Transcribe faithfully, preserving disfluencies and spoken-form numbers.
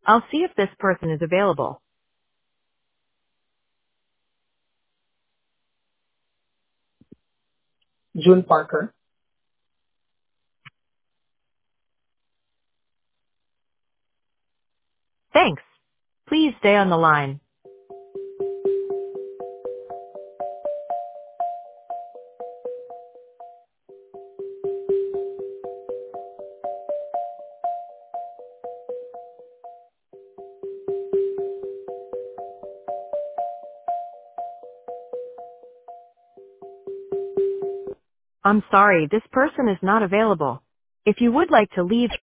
I'll see if this person is available. June Parker. Thanks. Please stay on the line. I'm sorry, this person is not available. If you would like to leave